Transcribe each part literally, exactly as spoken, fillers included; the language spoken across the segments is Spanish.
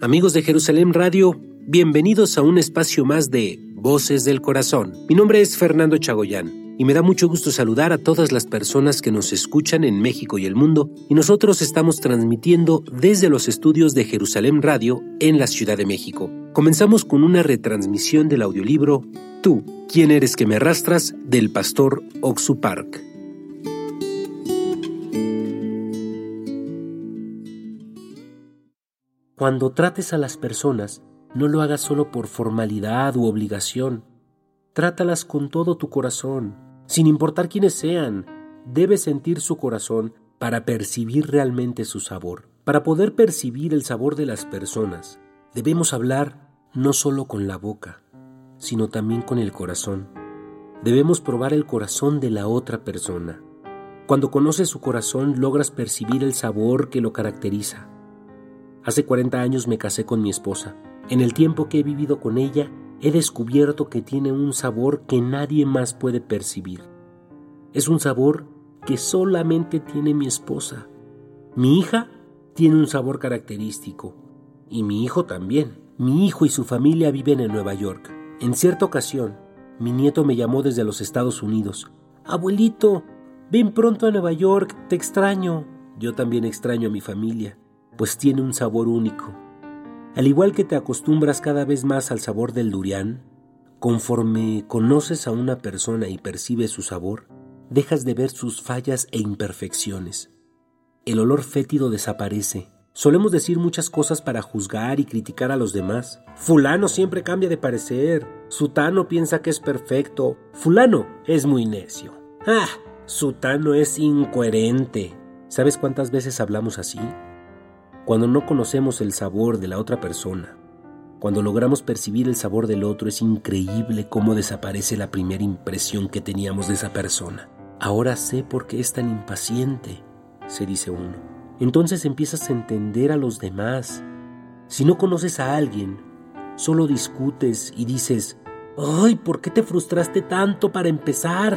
Amigos de Jerusalén Radio, bienvenidos a un espacio más de Voces del Corazón. Mi nombre es Fernando Chagoyán y me da mucho gusto saludar a todas las personas que nos escuchan en México y el mundo, y nosotros estamos transmitiendo desde los estudios de Jerusalén Radio en la Ciudad de México. Comenzamos con una retransmisión del audiolibro Tú, ¿quién eres que me arrastras?, del pastor Oxu Park. Cuando trates a las personas, no lo hagas solo por formalidad u obligación. Trátalas con todo tu corazón, sin importar quiénes sean. Debes sentir su corazón para percibir realmente su sabor. Para poder percibir el sabor de las personas, debemos hablar no solo con la boca, sino también con el corazón. Debemos probar el corazón de la otra persona. Cuando conoces su corazón, logras percibir el sabor que lo caracteriza. Hace cuarenta años me casé con mi esposa. En el tiempo que he vivido con ella, he descubierto que tiene un sabor que nadie más puede percibir. Es un sabor que solamente tiene mi esposa. Mi hija tiene un sabor característico, y mi hijo también. Mi hijo y su familia viven en Nueva York. En cierta ocasión, mi nieto me llamó desde los Estados Unidos. «Abuelito, ven pronto a Nueva York, te extraño». Yo también extraño a mi familia, pues tiene un sabor único. Al igual que te acostumbras cada vez más al sabor del durián, conforme conoces a una persona y percibes su sabor, dejas de ver sus fallas e imperfecciones. El olor fétido desaparece. Solemos decir muchas cosas para juzgar y criticar a los demás. Fulano siempre cambia de parecer. Sutano piensa que es perfecto. Fulano es muy necio. Ah, Sutano es incoherente. ¿Sabes cuántas veces hablamos así? Cuando no conocemos el sabor de la otra persona, cuando logramos percibir el sabor del otro, es increíble cómo desaparece la primera impresión que teníamos de esa persona. Ahora sé por qué es tan impaciente, se dice uno. Entonces empiezas a entender a los demás. Si no conoces a alguien, solo discutes y dices, ¡ay, ¿por qué te frustraste tanto para empezar?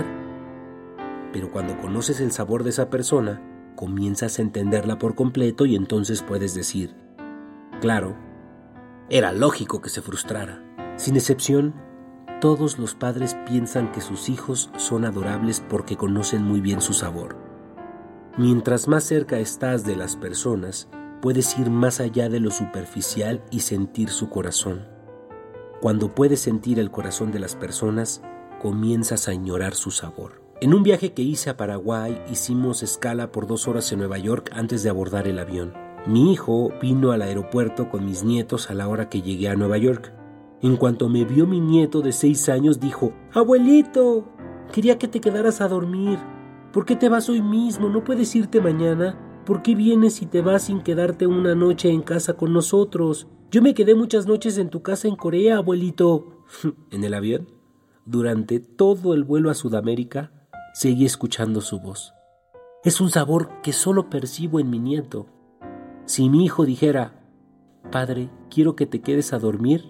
Pero cuando conoces el sabor de esa persona, comienzas a entenderla por completo y entonces puedes decir, claro, era lógico que se frustrara. Sin excepción, todos los padres piensan que sus hijos son adorables porque conocen muy bien su sabor. Mientras más cerca estás de las personas, puedes ir más allá de lo superficial y sentir su corazón. Cuando puedes sentir el corazón de las personas, comienzas a añorar su sabor. En un viaje que hice a Paraguay, hicimos escala por dos horas en Nueva York antes de abordar el avión. Mi hijo vino al aeropuerto con mis nietos a la hora que llegué a Nueva York. En cuanto me vio mi nieto de seis años, dijo, «Abuelito, quería que te quedaras a dormir. ¿Por qué te vas hoy mismo? ¿No puedes irte mañana? ¿Por qué vienes y te vas sin quedarte una noche en casa con nosotros? Yo me quedé muchas noches en tu casa en Corea, abuelito». En el avión, durante todo el vuelo a Sudamérica, seguí escuchando su voz. Es un sabor que solo percibo en mi nieto. Si mi hijo dijera, «Padre, quiero que te quedes a dormir»,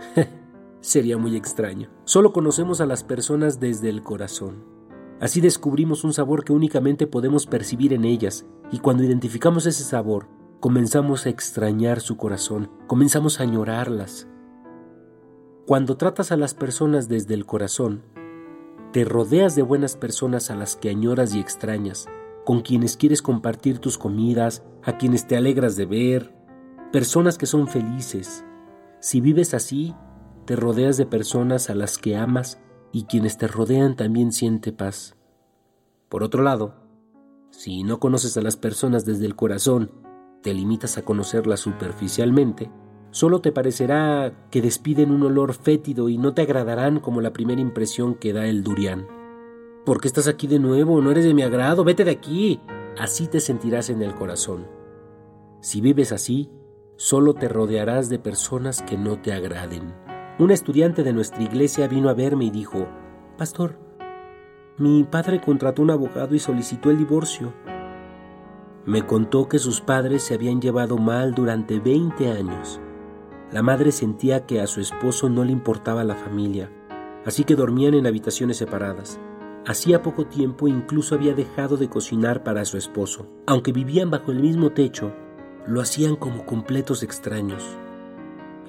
sería muy extraño. Solo conocemos a las personas desde el corazón. Así descubrimos un sabor que únicamente podemos percibir en ellas, y cuando identificamos ese sabor, comenzamos a extrañar su corazón, comenzamos a añorarlas. Cuando tratas a las personas desde el corazón, te rodeas de buenas personas a las que añoras y extrañas, con quienes quieres compartir tus comidas, a quienes te alegras de ver, personas que son felices. Si vives así, te rodeas de personas a las que amas y quienes te rodean también sienten paz. Por otro lado, si no conoces a las personas desde el corazón, te limitas a conocerlas superficialmente, solo te parecerá que despiden un olor fétido y no te agradarán como la primera impresión que da el durián. ¿Por qué estás aquí de nuevo? No eres de mi agrado, vete de aquí. Así te sentirás en el corazón. Si vives así, solo te rodearás de personas que no te agraden. Una estudiante de nuestra iglesia vino a verme y dijo, «Pastor, mi padre contrató un abogado y solicitó el divorcio». Me contó que sus padres se habían llevado mal durante veinte años. La madre sentía que a su esposo no le importaba la familia, así que dormían en habitaciones separadas. Hacía poco tiempo incluso había dejado de cocinar para su esposo. Aunque vivían bajo el mismo techo, lo hacían como completos extraños.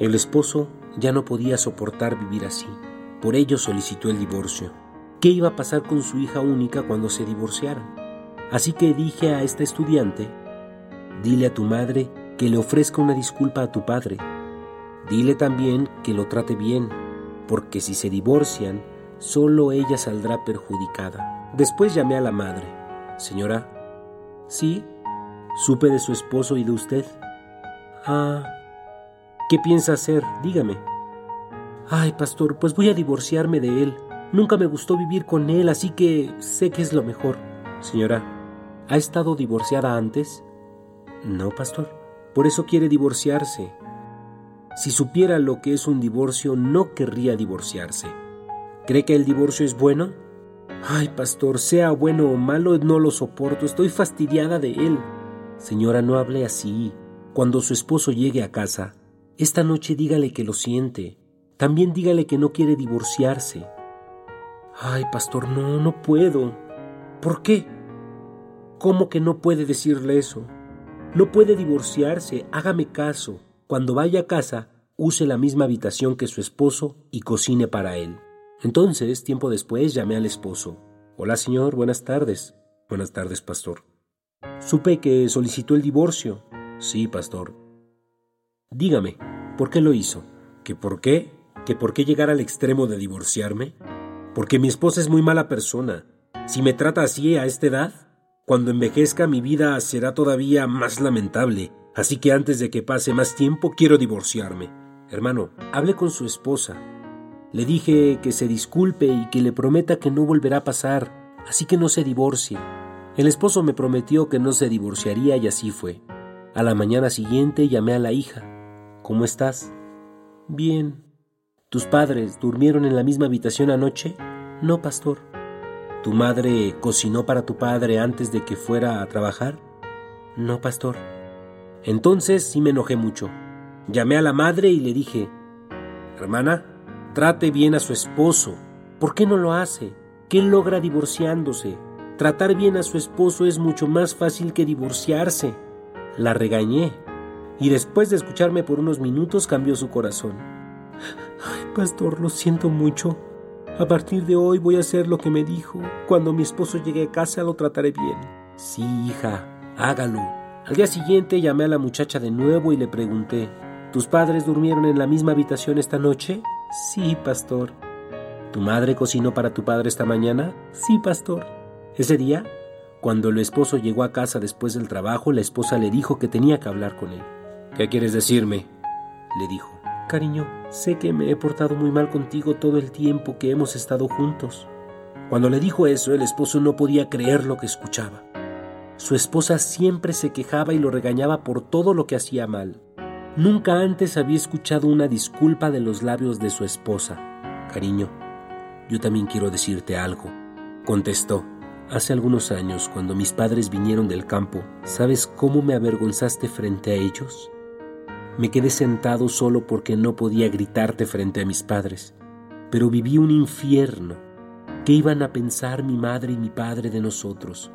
El esposo ya no podía soportar vivir así. Por ello solicitó el divorcio. ¿Qué iba a pasar con su hija única cuando se divorciaran? Así que dije a esta estudiante: dile a tu madre que le ofrezca una disculpa a tu padre. Dile también que lo trate bien, porque si se divorcian, solo ella saldrá perjudicada. Después llamé a la madre. Señora, ¿sí? Supe de su esposo y de usted. Ah, ¿qué piensa hacer? Dígame. Ay, pastor, pues voy a divorciarme de él. Nunca me gustó vivir con él, así que sé que es lo mejor. Señora, ¿ha estado divorciada antes? No, pastor. Por eso quiere divorciarse. Si supiera lo que es un divorcio, no querría divorciarse. ¿Cree que el divorcio es bueno? Ay, pastor, sea bueno o malo, no lo soporto. Estoy fastidiada de él. Señora, no hable así. Cuando su esposo llegue a casa, esta noche dígale que lo siente. También dígale que no quiere divorciarse. Ay, pastor, no, no puedo. ¿Por qué? ¿Cómo que no puede decirle eso? No puede divorciarse, hágame caso. Cuando vaya a casa, use la misma habitación que su esposo y cocine para él. Entonces, tiempo después, llamé al esposo. Hola, señor, buenas tardes. Buenas tardes, pastor. Supe que solicitó el divorcio. Sí, pastor. Dígame, ¿por qué lo hizo? ¿Que por qué? ¿Que por qué llegar al extremo de divorciarme? Porque mi esposa es muy mala persona. Si me trata así a esta edad, cuando envejezca mi vida será todavía más lamentable. Así que antes de que pase más tiempo, quiero divorciarme. Hermano, hablé con su esposa. Le dije que se disculpe y que le prometa que no volverá a pasar, así que no se divorcie. El esposo me prometió que no se divorciaría y así fue. A la mañana siguiente llamé a la hija. ¿Cómo estás? Bien. ¿Tus padres durmieron en la misma habitación anoche? No, pastor. ¿Tu madre cocinó para tu padre antes de que fuera a trabajar? No, pastor. Entonces sí me enojé mucho. Llamé a la madre y le dije: hermana, trate bien a su esposo. ¿Por qué no lo hace? ¿Qué logra divorciándose? Tratar bien a su esposo es mucho más fácil que divorciarse. La regañé y después de escucharme por unos minutos cambió su corazón. Ay, pastor, lo siento mucho. A partir de hoy voy a hacer lo que me dijo. Cuando mi esposo llegue a casa lo trataré bien. Sí, hija, hágalo. Al día siguiente llamé a la muchacha de nuevo y le pregunté: ¿tus padres durmieron en la misma habitación esta noche? Sí, pastor. ¿Tu madre cocinó para tu padre esta mañana? Sí, pastor. Ese día, cuando el esposo llegó a casa después del trabajo, la esposa le dijo que tenía que hablar con él. ¿Qué quieres decirme?, le dijo. Cariño, sé que me he portado muy mal contigo todo el tiempo que hemos estado juntos. Cuando le dijo eso, el esposo no podía creer lo que escuchaba. Su esposa siempre se quejaba y lo regañaba por todo lo que hacía mal. Nunca antes había escuchado una disculpa de los labios de su esposa. Cariño, yo también quiero decirte algo, contestó. Hace algunos años, cuando mis padres vinieron del campo, ¿sabes cómo me avergonzaste frente a ellos? Me quedé sentado solo porque no podía gritarte frente a mis padres, pero viví un infierno. ¿Qué iban a pensar mi madre y mi padre de nosotros?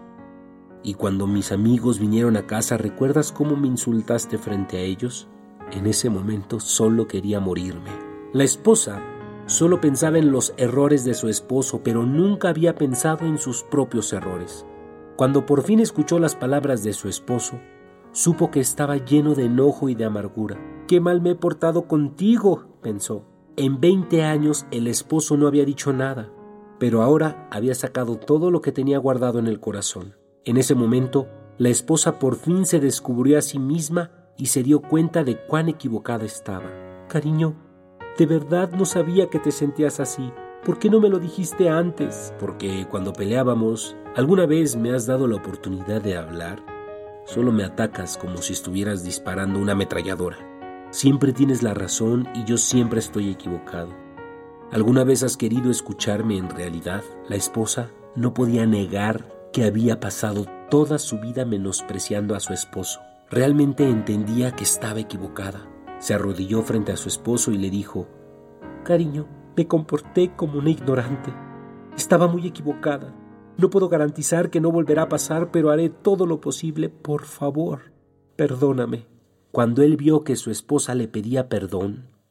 Y cuando mis amigos vinieron a casa, ¿recuerdas cómo me insultaste frente a ellos? En ese momento solo quería morirme. La esposa solo pensaba en los errores de su esposo, pero nunca había pensado en sus propios errores. Cuando por fin escuchó las palabras de su esposo, supo que estaba lleno de enojo y de amargura. «¡Qué mal me he portado contigo!», pensó. En veinte años el esposo no había dicho nada, pero ahora había sacado todo lo que tenía guardado en el corazón. En ese momento, la esposa por fin se descubrió a sí misma y se dio cuenta de cuán equivocada estaba. «Cariño, de verdad no sabía que te sentías así. ¿Por qué no me lo dijiste antes?» «Porque cuando peleábamos, ¿alguna vez me has dado la oportunidad de hablar? Solo me atacas como si estuvieras disparando una ametralladora. Siempre tienes la razón y yo siempre estoy equivocado. ¿Alguna vez has querido escucharme en realidad?» La esposa no podía negar que había pasado toda su vida menospreciando a su esposo. Realmente entendía que estaba equivocada. Se arrodilló frente a su esposo y le dijo: «Cariño, me comporté como una ignorante. Estaba muy equivocada. No puedo garantizar que no volverá a pasar, pero haré todo lo posible. Por favor, perdóname». Cuando él vio que su esposa le pedía perdón,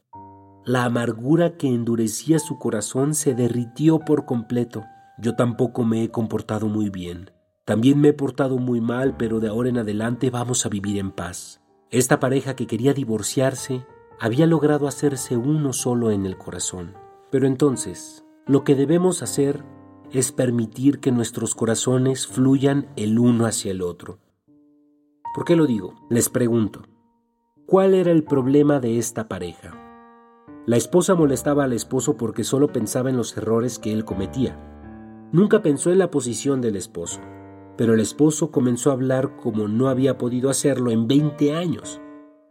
la amargura que endurecía su corazón se derritió por completo. Yo tampoco me he comportado muy bien. También me he portado muy mal, pero de ahora en adelante vamos a vivir en paz. Esta pareja que quería divorciarse había logrado hacerse uno solo en el corazón. Pero entonces, lo que debemos hacer es permitir que nuestros corazones fluyan el uno hacia el otro. ¿Por qué lo digo? Les pregunto, ¿cuál era el problema de esta pareja? La esposa molestaba al esposo porque solo pensaba en los errores que él cometía. Nunca pensó en la posición del esposo, pero el esposo comenzó a hablar como no había podido hacerlo en veinte años.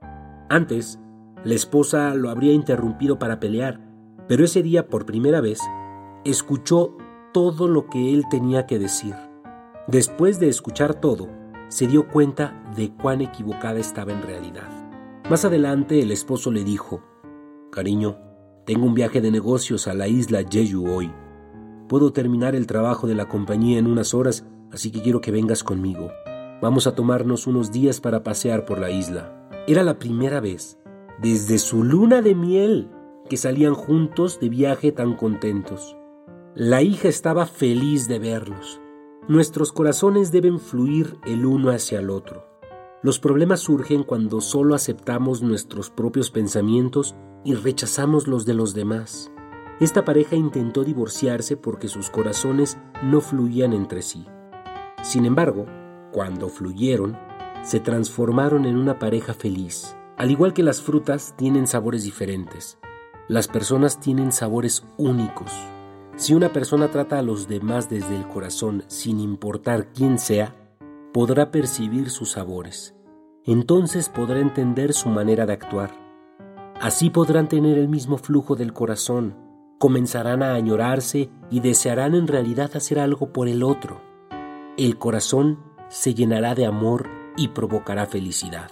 Antes, la esposa lo habría interrumpido para pelear, pero ese día, por primera vez, escuchó todo lo que él tenía que decir. Después de escuchar todo, se dio cuenta de cuán equivocada estaba en realidad. Más adelante, el esposo le dijo: «Cariño, tengo un viaje de negocios a la isla Jeju hoy. Puedo terminar el trabajo de la compañía en unas horas, así que quiero que vengas conmigo. Vamos a tomarnos unos días para pasear por la isla». Era la primera vez, desde su luna de miel, que salían juntos de viaje tan contentos. La hija estaba feliz de verlos. Nuestros corazones deben fluir el uno hacia el otro. Los problemas surgen cuando solo aceptamos nuestros propios pensamientos y rechazamos los de los demás. Esta pareja intentó divorciarse porque sus corazones no fluían entre sí. Sin embargo, cuando fluyeron, se transformaron en una pareja feliz. Al igual que las frutas tienen sabores diferentes, las personas tienen sabores únicos. Si una persona trata a los demás desde el corazón, sin importar quién sea, podrá percibir sus sabores. Entonces podrá entender su manera de actuar. Así podrán tener el mismo flujo del corazón, comenzarán a añorarse y desearán en realidad hacer algo por el otro. El corazón se llenará de amor y provocará felicidad.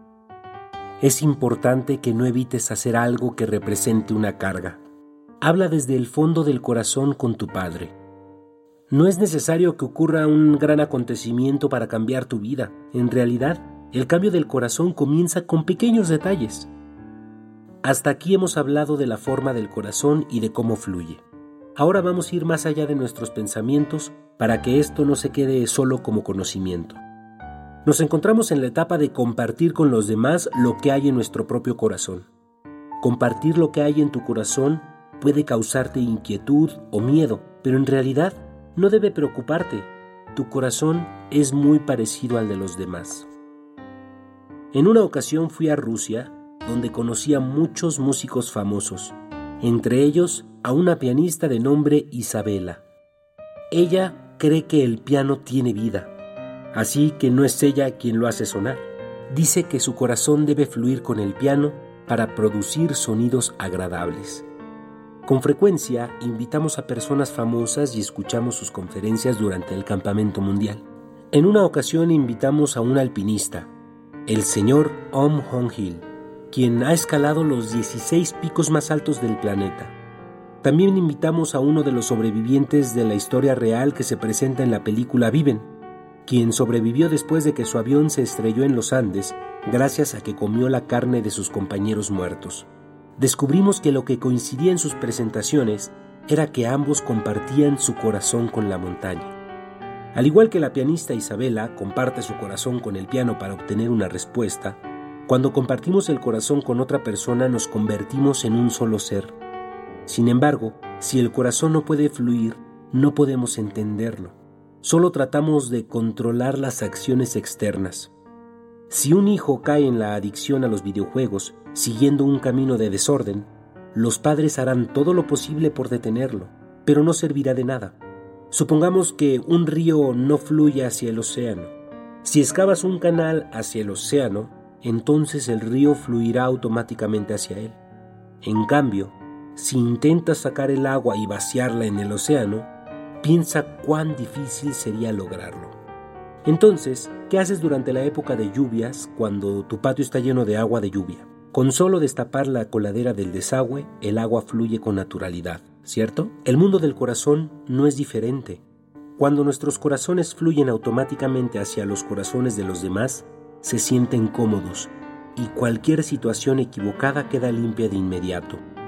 Es importante que no evites hacer algo que represente una carga. Habla desde el fondo del corazón con tu padre. No es necesario que ocurra un gran acontecimiento para cambiar tu vida. En realidad, el cambio del corazón comienza con pequeños detalles. Hasta aquí hemos hablado de la forma del corazón y de cómo fluye. Ahora vamos a ir más allá de nuestros pensamientos para que esto no se quede solo como conocimiento. Nos encontramos en la etapa de compartir con los demás lo que hay en nuestro propio corazón. Compartir lo que hay en tu corazón puede causarte inquietud o miedo, pero en realidad no debe preocuparte. Tu corazón es muy parecido al de los demás. En una ocasión fui a Rusia, donde conocí a muchos músicos famosos, entre ellos a una pianista de nombre Isabela. Ella cree que el piano tiene vida, así que no es ella quien lo hace sonar. Dice que su corazón debe fluir con el piano para producir sonidos agradables. Con frecuencia invitamos a personas famosas y escuchamos sus conferencias durante el campamento mundial. En una ocasión invitamos a un alpinista, el señor Om Hong-il, quien ha escalado los dieciséis picos más altos del planeta. También invitamos a uno de los sobrevivientes de la historia real que se presenta en la película Viven, quien sobrevivió después de que su avión se estrelló en los Andes gracias a que comió la carne de sus compañeros muertos. Descubrimos que lo que coincidía en sus presentaciones era que ambos compartían su corazón con la montaña. Al igual que la pianista Isabela comparte su corazón con el piano para obtener una respuesta, cuando compartimos el corazón con otra persona nos convertimos en un solo ser. Sin embargo, si el corazón no puede fluir, no podemos entenderlo. Solo tratamos de controlar las acciones externas. Si un hijo cae en la adicción a los videojuegos, siguiendo un camino de desorden, los padres harán todo lo posible por detenerlo, pero no servirá de nada. Supongamos que un río no fluye hacia el océano. Si excavas un canal hacia el océano, entonces el río fluirá automáticamente hacia él. En cambio, si intentas sacar el agua y vaciarla en el océano, piensa cuán difícil sería lograrlo. Entonces, ¿qué haces durante la época de lluvias cuando tu patio está lleno de agua de lluvia? Con solo destapar la coladera del desagüe, el agua fluye con naturalidad, ¿cierto? El mundo del corazón no es diferente. Cuando nuestros corazones fluyen automáticamente hacia los corazones de los demás, se sienten cómodos y cualquier situación equivocada queda limpia de inmediato.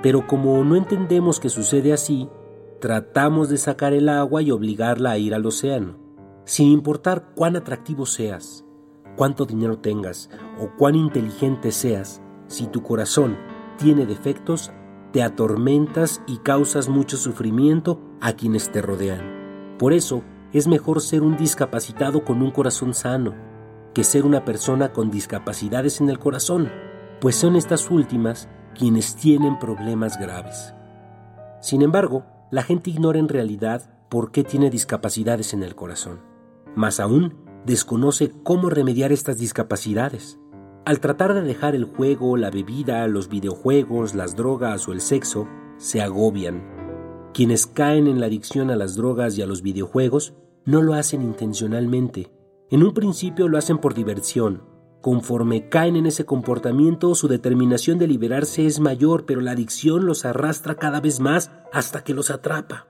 Pero como no entendemos que sucede así, tratamos de sacar el agua y obligarla a ir al océano, sin importar cuán atractivo seas, cuánto dinero tengas o cuán inteligente seas. Si tu corazón tiene defectos, te atormentas y causas mucho sufrimiento a quienes te rodean. Por eso, es mejor ser un discapacitado con un corazón sano que ser una persona con discapacidades en el corazón, pues son estas últimas quienes tienen problemas graves. Sin embargo, la gente ignora en realidad por qué tiene discapacidades en el corazón. Más aún, desconoce cómo remediar estas discapacidades. Al tratar de dejar el juego, la bebida, los videojuegos, las drogas o el sexo, se agobian. Quienes caen en la adicción a las drogas y a los videojuegos no lo hacen intencionalmente. En un principio lo hacen por diversión. Conforme caen en ese comportamiento, su determinación de liberarse es mayor, pero la adicción los arrastra cada vez más hasta que los atrapa.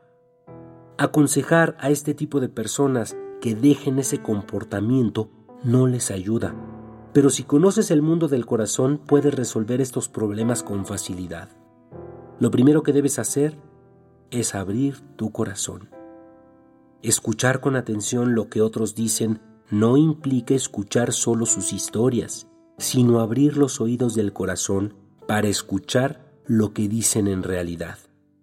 Aconsejar a este tipo de personas que dejen ese comportamiento no les ayuda. Pero si conoces el mundo del corazón, puedes resolver estos problemas con facilidad. Lo primero que debes hacer es abrir tu corazón. Escuchar con atención lo que otros dicen no implica escuchar solo sus historias, sino abrir los oídos del corazón para escuchar lo que dicen en realidad.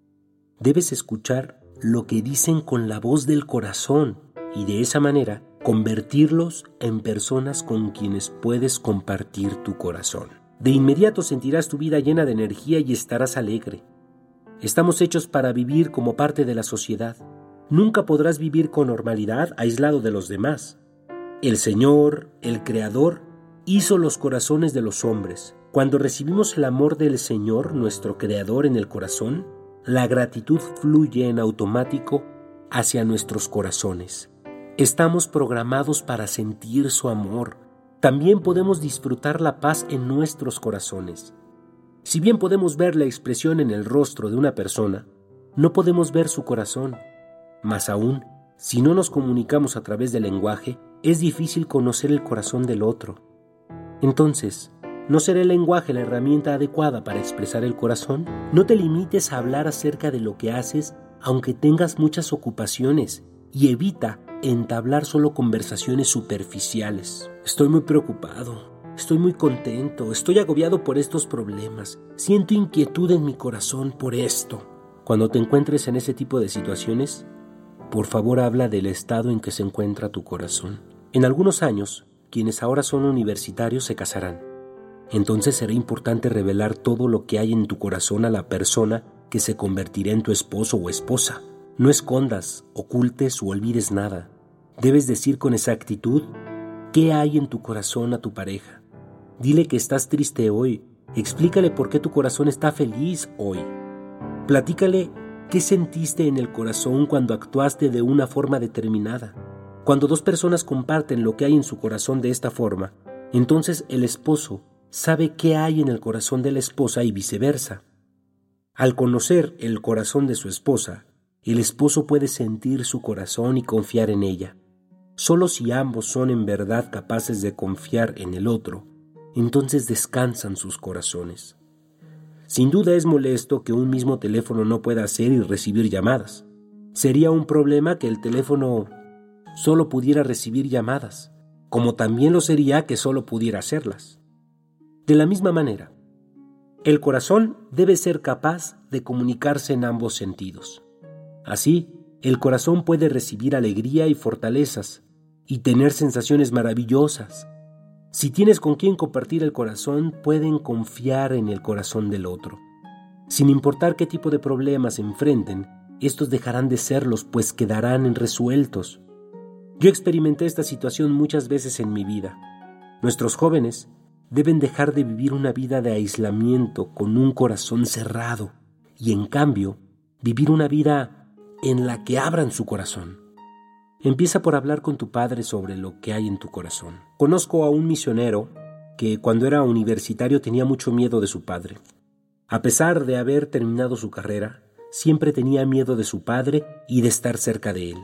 Debes escuchar lo que dicen con la voz del corazón y de esa manera convertirlos en personas con quienes puedes compartir tu corazón. De inmediato sentirás tu vida llena de energía y estarás alegre. Estamos hechos para vivir como parte de la sociedad. Nunca podrás vivir con normalidad aislado de los demás. El Señor, el Creador, hizo los corazones de los hombres. Cuando recibimos el amor del Señor, nuestro Creador, en el corazón, la gratitud fluye en automático hacia nuestros corazones. Estamos programados para sentir su amor. También podemos disfrutar la paz en nuestros corazones. Si bien podemos ver la expresión en el rostro de una persona, no podemos ver su corazón. Más aún, si no nos comunicamos a través del lenguaje, es difícil conocer el corazón del otro. Entonces, ¿no será el lenguaje la herramienta adecuada para expresar el corazón? No te limites a hablar acerca de lo que haces, aunque tengas muchas ocupaciones, y evita entablar solo conversaciones superficiales. Estoy muy preocupado, estoy muy contento, estoy agobiado por estos problemas, siento inquietud en mi corazón por esto. Cuando te encuentres en ese tipo de situaciones, por favor habla del estado en que se encuentra tu corazón. En algunos años, quienes ahora son universitarios se casarán. Entonces será importante revelar todo lo que hay en tu corazón a la persona que se convertirá en tu esposo o esposa. No escondas, ocultes o olvides nada. Debes decir con exactitud qué hay en tu corazón a tu pareja. Dile que estás triste hoy. Explícale por qué tu corazón está feliz hoy. Platícale qué sentiste en el corazón cuando actuaste de una forma determinada. Cuando dos personas comparten lo que hay en su corazón de esta forma, entonces el esposo sabe qué hay en el corazón de la esposa y viceversa. Al conocer el corazón de su esposa, el esposo puede sentir su corazón y confiar en ella. Solo si ambos son en verdad capaces de confiar en el otro, entonces descansan sus corazones. Sin duda es molesto que un mismo teléfono no pueda hacer y recibir llamadas. Sería un problema que el teléfono solo pudiera recibir llamadas, como también lo sería que solo pudiera hacerlas. De la misma manera, el corazón debe ser capaz de comunicarse en ambos sentidos. Así, el corazón puede recibir alegría y fortalezas y tener sensaciones maravillosas. Si tienes con quien compartir el corazón, pueden confiar en el corazón del otro. Sin importar qué tipo de problemas enfrenten, estos dejarán de serlos, pues quedarán resueltos. Yo experimenté esta situación muchas veces en mi vida. Nuestros jóvenes deben dejar de vivir una vida de aislamiento con un corazón cerrado y, en cambio, vivir una vida en la que abran su corazón. Empieza por hablar con tu padre sobre lo que hay en tu corazón. Conozco a un misionero que cuando era universitario tenía mucho miedo de su padre. A pesar de haber terminado su carrera, siempre tenía miedo de su padre y de estar cerca de él.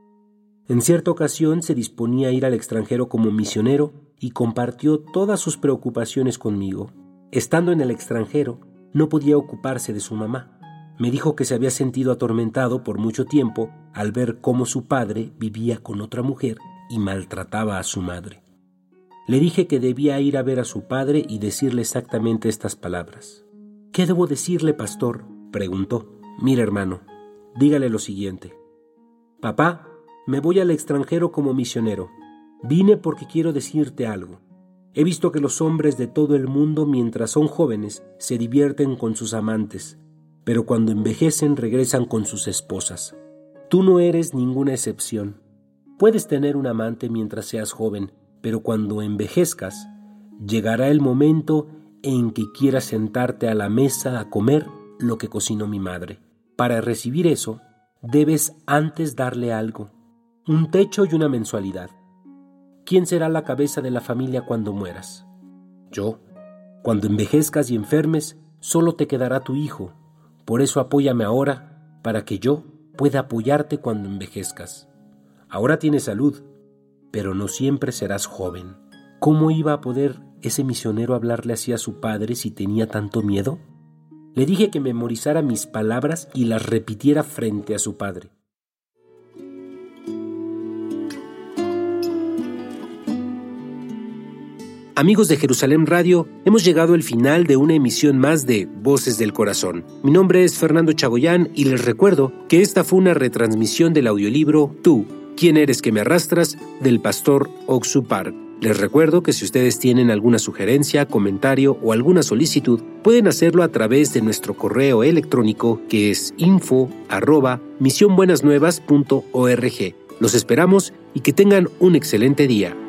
En cierta ocasión se disponía a ir al extranjero como misionero y compartió todas sus preocupaciones conmigo. Estando en el extranjero, no podía ocuparse de su mamá. Me dijo que se había sentido atormentado por mucho tiempo al ver cómo su padre vivía con otra mujer y maltrataba a su madre. Le dije que debía ir a ver a su padre y decirle exactamente estas palabras. «¿Qué debo decirle, pastor?», preguntó. «Mira, hermano, dígale lo siguiente. Papá, me voy al extranjero como misionero. Vine porque quiero decirte algo. He visto que los hombres de todo el mundo, mientras son jóvenes, se divierten con sus amantes, pero cuando envejecen regresan con sus esposas. Tú no eres ninguna excepción. Puedes tener un amante mientras seas joven, pero cuando envejezcas, llegará el momento en que quieras sentarte a la mesa a comer lo que cocinó mi madre. Para recibir eso, debes antes darle algo, un techo y una mensualidad. ¿Quién será la cabeza de la familia cuando mueras? Yo. Cuando envejezcas y enfermes, solo te quedará tu hijo. Por eso apóyame ahora, para que yo pueda apoyarte cuando envejezcas. Ahora tienes salud, pero no siempre serás joven. ¿Cómo iba a poder ese misionero hablarle así a su padre si tenía tanto miedo? Le dije que memorizara mis palabras y las repitiera frente a su padre. Amigos de Jerusalén Radio, hemos llegado al final de una emisión más de Voces del Corazón. Mi nombre es Fernando Chagoyán y les recuerdo que esta fue una retransmisión del audiolibro Tú, ¿quién eres que me arrastras?, del pastor Oxu Park. Les recuerdo que si ustedes tienen alguna sugerencia, comentario o alguna solicitud, pueden hacerlo a través de nuestro correo electrónico que es info arroba misionbuenasnuevas punto org. Los esperamos y que tengan un excelente día.